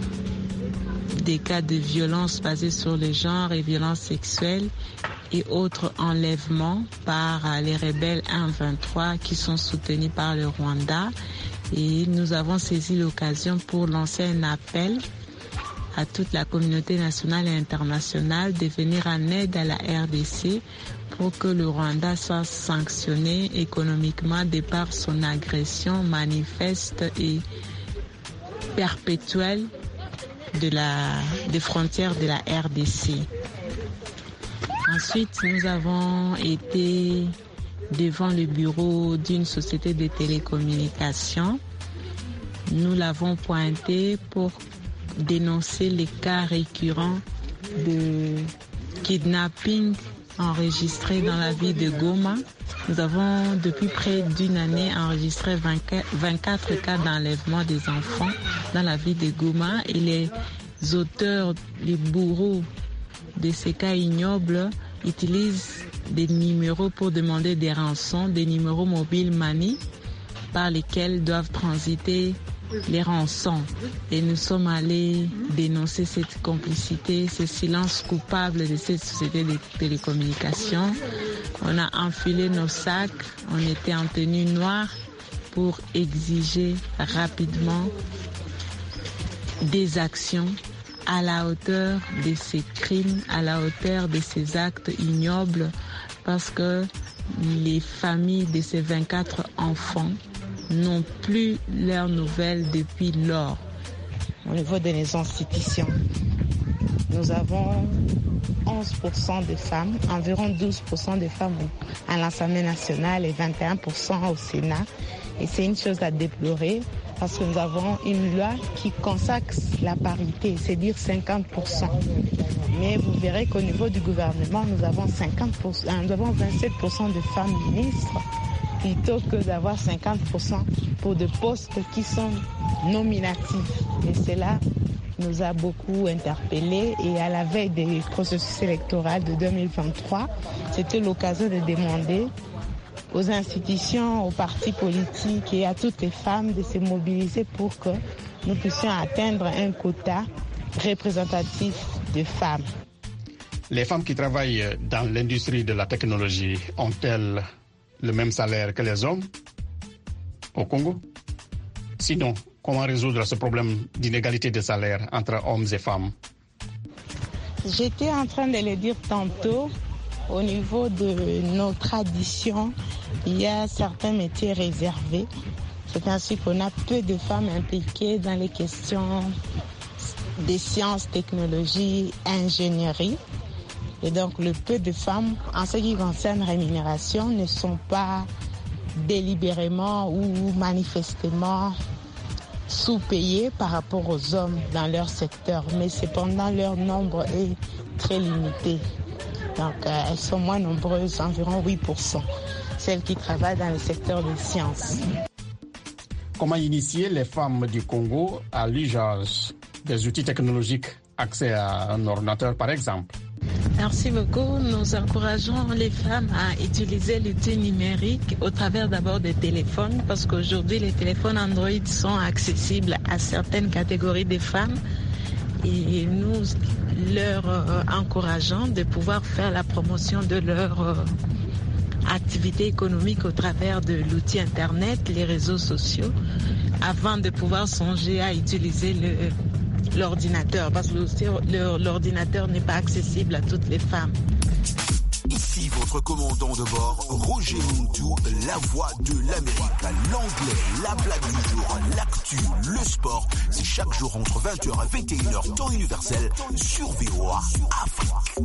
des cas de violence basée sur le genre et violences sexuelles et autres enlèvements par les rebelles M vingt-trois qui sont soutenus par le Rwanda. Et nous avons saisi l'occasion pour lancer un appel à toute la communauté nationale et internationale de venir en aide à la R D C pour que le Rwanda soit sanctionné économiquement de par son agression manifeste et perpétuelle de la, des frontières de la R D C. Ensuite, nous avons été devant le bureau d'une société de télécommunications. Nous l'avons pointé pour dénoncer les cas récurrents de kidnapping enregistrés dans la ville de Goma. Nous avons depuis près d'une année enregistré vingt-quatre cas d'enlèvement des enfants dans la ville de Goma et les auteurs, les bourreaux de ces cas ignobles utilisent des numéros pour demander des rançons, des numéros mobiles Mani par lesquels doivent transiter les rançons. Et nous sommes allés dénoncer cette complicité, ce silence coupable de cette société de télécommunications. On a enfilé nos sacs, on était en tenue noire pour exiger rapidement des actions à la hauteur de ces crimes, à la hauteur de ces actes ignobles, parce que les familles de ces vingt-quatre enfants n'ont plus leurs nouvelles depuis lors. Au niveau de nos institutions, nous avons onze pour cent de femmes, environ douze pour cent de femmes à l'Assemblée nationale et vingt et un pour cent au Sénat. Et c'est une chose à déplorer parce que nous avons une loi qui consacre la parité, c'est-à-dire cinquante pour cent. Mais vous verrez qu'au niveau du gouvernement, nous avons, cinquante pour cent, nous avons vingt-sept pour cent de femmes ministres plutôt que d'avoir cinquante pour cent pour des postes qui sont nominatifs. Et cela nous a beaucoup interpellés. Et à la veille des processus électoraux de deux mille vingt-trois, c'était l'occasion de demander aux institutions, aux partis politiques et à toutes les femmes de se mobiliser pour que nous puissions atteindre un quota représentatif de femmes. Les femmes qui travaillent dans l'industrie de la technologie ont-elles le même salaire que les hommes au Congo? Sinon, comment résoudre ce problème d'inégalité de salaire entre hommes et femmes? J'étais en train de le dire tantôt. Au niveau de nos traditions, il y a certains métiers réservés. C'est ainsi qu'on a peu de femmes impliquées dans les questions des sciences, technologies, ingénierie. Et donc, le peu de femmes, en ce qui concerne rémunération, ne sont pas délibérément ou manifestement sous-payées par rapport aux hommes dans leur secteur. Mais cependant, leur nombre est très limité. Donc, euh, elles sont moins nombreuses, environ huit pour cent, celles qui travaillent dans le secteur des sciences. Comment initier les femmes du Congo à l'usage des outils technologiques, accès à un ordinateur par exemple? Merci beaucoup. Nous encourageons les femmes à utiliser l'outil numérique au travers d'abord des téléphones, parce qu'aujourd'hui, les téléphones Android sont accessibles à certaines catégories de femmes. Et nous leur euh, encourageons de pouvoir faire la promotion de leur euh, activité économique au travers de l'outil Internet, les réseaux sociaux, avant de pouvoir songer à utiliser le, l'ordinateur, parce que l'ordinateur n'est pas accessible à toutes les femmes. Ici votre commandant de bord, Roger Muntu, la voix de l'Amérique. L'anglais, la blague du jour, l'actu, le sport. C'est chaque jour entre vingt heures et vingt et une heures, temps universel, sur V O A Afrique.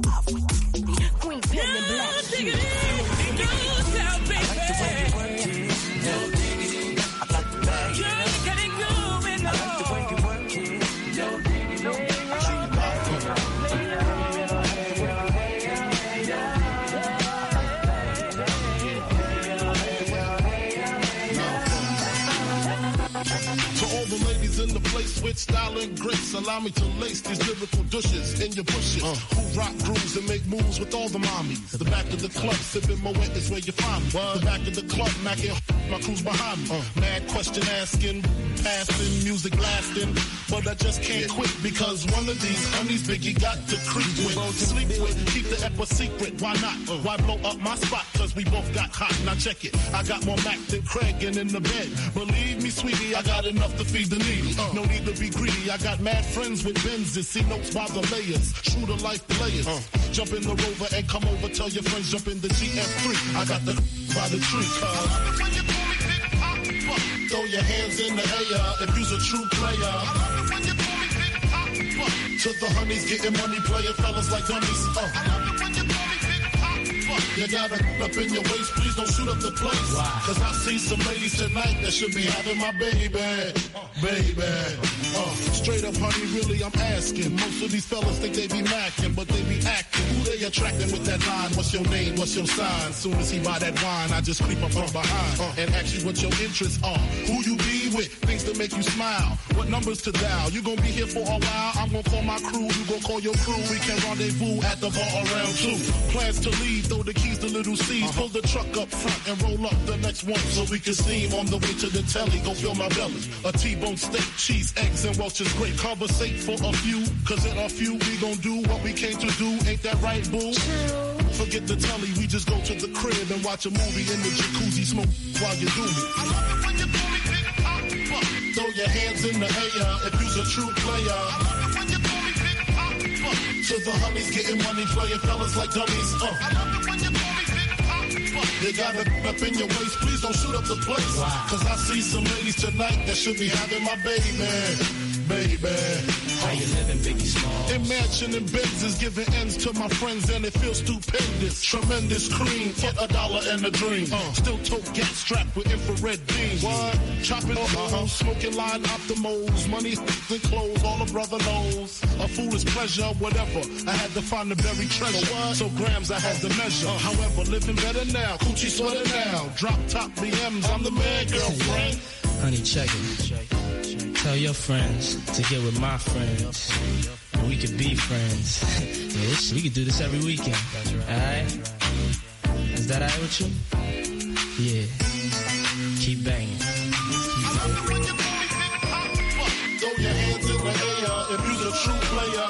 In the place with style and grace, allow me to lace these lyrical douches in your bushes. Uh. Who rock grooves and make moves with all the mommies. The back of the club, sipping my wet is where you find me. What? The back of the club, macking my crew's behind me. Uh. Mad question asking, passing, music blasting, but I just can't quit because one of these honeys Biggie got to creep with, sleep with, keep the ep a secret. Why not? Uh. Why blow up my spot? Cause we both got hot. Now check it. I got more Mac than Craig and in the bed. Believe me, sweetie, I got enough to feed the needy. Uh. No need to be greedy. I got mad friends with Benzes, see notes by the layers. True to life players. Uh. Jump in the Rover and come over. Tell your friends jump in the G F three. I got the by the tree, cuz. Throw your hands in the air if you's a true player. To the honeys getting money, playing fellas like dummies. Uh. You got it up in your waist, please don't shoot up the place. Wow. Cause I see some ladies tonight that should be having my baby, baby. Uh, straight up, honey, really, I'm asking. Most of these fellas think they be macking, but they be acting. Who they attracting with that line? What's your name? What's your sign? Soon as he buy that wine, I just creep up from behind uh, and ask you what your interests are. Who you be with? Things that make you smile. What numbers to dial? You gonna be here for a while? I'm gonna call my crew. You gonna call your crew. We can rendezvous at the bar around two. Plans to leave, throw the keys to Little C's. Uh-huh. Pull the truck up front and roll up the next one so we can steam on the way to the telly. Go fill my belly. A T-bone steak, cheese, eggs, and Welch's grape. Conversate for a few, cause in a few we gon' do what we came to do. Ain't that right, boo? Forget the telly, we just go to the crib and watch a movie in the jacuzzi, smoke while you do me. Throw your hands in the air if you's a true player. To the honeys getting money, playing fellas like dummies. Uh. You got it up in your waist, please don't shoot up the place. Wow. Cause I see some ladies tonight that should be having my baby, baby. How you living, Biggie Smalls? Imagine in Benzes giving ends to my friends and it feels stupendous. Tremendous cream, get a dollar and a dream. Uh. Still tote gas strapped with infrared beams. What? Chopping uh-huh. Smoking line optimals, money and clothes, all a brother knows. A foolish pleasure, whatever. I had to find the buried treasure. What? So grams I had to measure. Uh. However, living better now. Coochie sweater now. Drop top B Ms, I'm the man, girlfriend. Honey, check it. Tell your friends to get with my friends. And we could be friends. Yeah, this, we could do this every weekend. Alright? Is that alright with you? Yeah. Keep banging. Keep banging. Throw your hands in the air if you're a true player.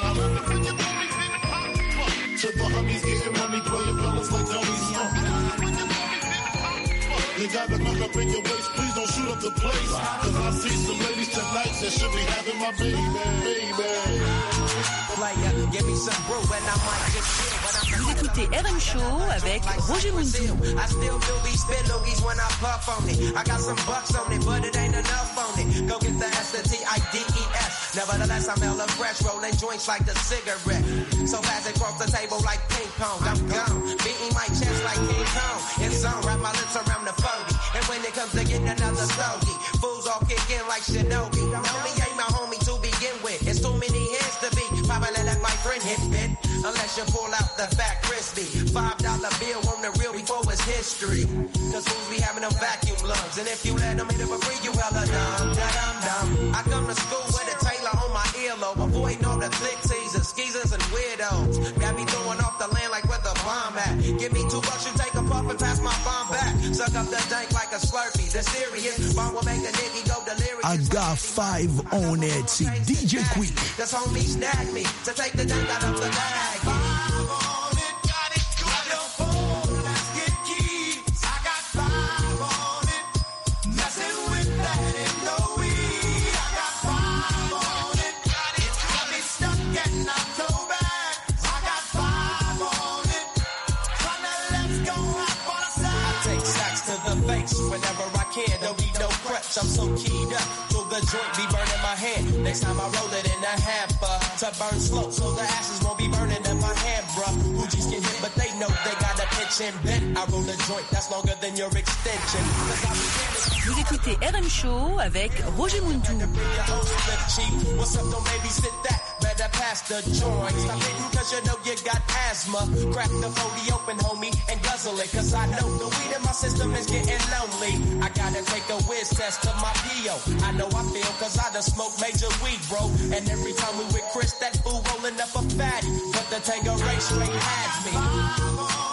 To the honeys getting money, playing fellas like dummies. You got to look up in your waist, please don't shoot up the place. Cause I see some ladies tonight that should be having my baby, baby. Player, give me some brew and I might just chill, but I'm Vous écoutez R M Show avec Roger Muntou. I still do these spit loogies when I puff on it. I got some bucks on it, but it ain't enough on it. Go get the S, the T, I, D, E, S. Nevertheless, I'm hella fresh, rolling joints like the cigarette. So fast across the table like ping pong, I'm gone. Beating my chest like King Kong. It's on, wrap my lips around the phony. And when it comes to getting another stogie, fools all kick in like Shinobi. Homie ain't my homie to begin with. It's too many hands to be. Probably let my friend hit it. Unless you pull out the fat crispy. Five dollar bill on the real before it's history. Cause fools be having them vacuum lungs. And if you let them hit it for free, you hella dumb, dum, dum. I come to school with a Taylor on my earlobe. Avoiding all the click teasers, skeezers, and weirdos. Got me throwing off the land like where the bomb at. Give me two bucks, you take a puff and pass my bomb back. Suck up the dank like a Slurpee. The serious bomb will make a nigga go delirious. I got five on it, c'est D J Quick. This homie snagged me to take the dank out of the bag. Whenever I can, don't need no crutch. I'm so keyed up, till the joint be burning my hand. Next time I roll it in a hamper to burn slow, so the ashes won't be burning in my hand, bruh. Hoogies get hit, but they know they got a pitch and bent. I roll a joint that's longer than your extension. Vous écoutez R M Show avec Roger Muntou. What's up, don't babysit that? Better pass the joint. Stop hitting cause you know you got asthma. Crack the forty open, homie, and guzzle it. Cause I know the weed in my system is getting lonely. I gotta take a whiz test to my P O. I know I feel cause I done smoked major weed, bro. And every time we with Chris, that fool rolling up a fatty. But the Tangeray straight has me.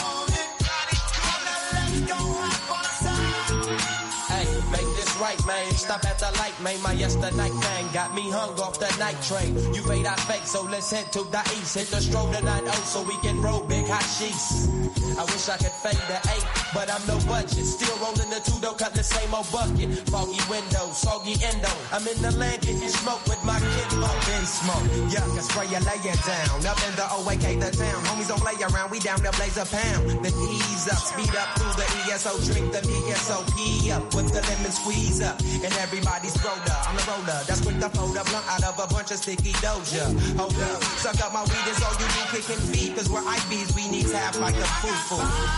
Man, change. Stop at the light, made my yesterday thing. Got me hung off the night train. You fade, I fake, so let's head to the east. Hit the stroll tonight, oh, so we can roll big hot sheets. I wish I could fade the eight, but I'm no budget. Still rolling the two, don't cut the same old bucket. Foggy window, soggy endo. I'm in the land, getting smoke with my kid. Been smoke, yeah, can spray you, lay it down. Up in the O A K, the town. Homies don't play around, we down to blaze a pound. Then ease up, speed up through the E S O. Drink the P S O P up with the lemon squeeze up. And everybody's roller, I'm the roller. That's quick to fold a blunt out of a bunch of sticky doja. Hold up, suck up my weed, is all you need, kick and feed. Cause we're I Bs, we need tap like a food food.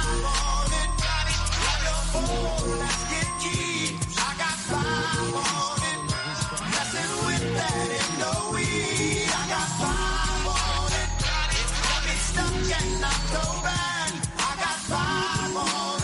Let's get key. I got five on it. Messing with that ain't no weed. I got five on it. Got me stuck and knocked over. I got five on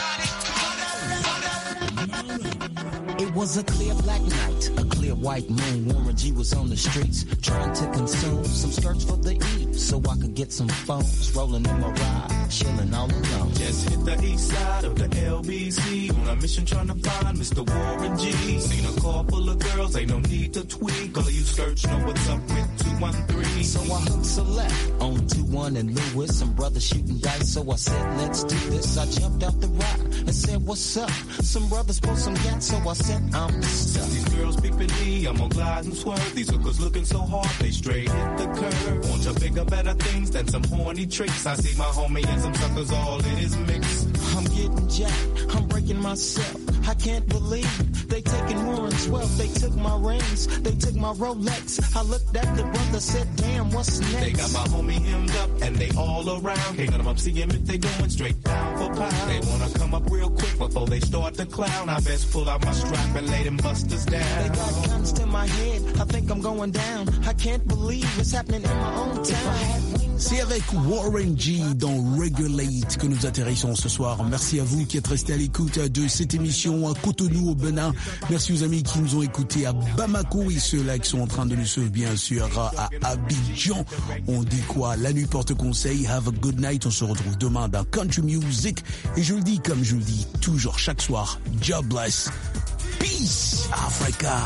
it. It was a clear black night, a clear white moon. Warren G was on the streets trying to consume some skirts for the E, so I could get some phones. Rolling in my ride, chilling all alone. Just hit the east side of the L B C on a mission trying to find Mister Warren G. Seen a car full of girls, ain't no need to tweak. All of you skirts know what's up with two one three. So I hooked select on two one and Lewis. Some brothers shooting dice, so I said, let's do this. I jumped out the ride and said, what's up? Some brothers pulled some gas, so I said, I'm stuck. These girls peeping me, I'm gonna glide and swerve. These hookers looking so hard, they straight hit the curve. Want to bigger, better things than some horny tricks. I see my homie and some suckers all in his mix. I'm getting jacked, I'm breaking myself. I can't believe they taking Warren's wealth. They took my rings, they took my Rolex. I looked at the brother, said, damn, what's next? They got my homie hemmed up and they all around. Can't let them up, see him if they going straight down for pound. They wanna come up real quick before they start to clown. I best pull out my strap and lay them busters down. They got guns to my head, I think I'm going down. I can't believe it's happening in my own town. C'est avec Warren G dans Regulate que nous atterrissons ce soir. Merci à vous qui êtes restés à l'écoute de cette émission à Cotonou au Benin. Merci aux amis qui nous ont écoutés à Bamako et ceux-là qui sont en train de nous suivre bien sûr à Abidjan. On dit quoi? La nuit porte conseil. Have a good night. On se retrouve demain dans Country Music. Et je le dis comme je le dis toujours chaque soir. God bless. Peace, Africa.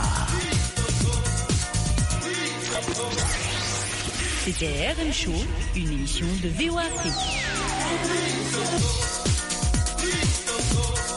C'était R M Show, une émission de V O A Afrique.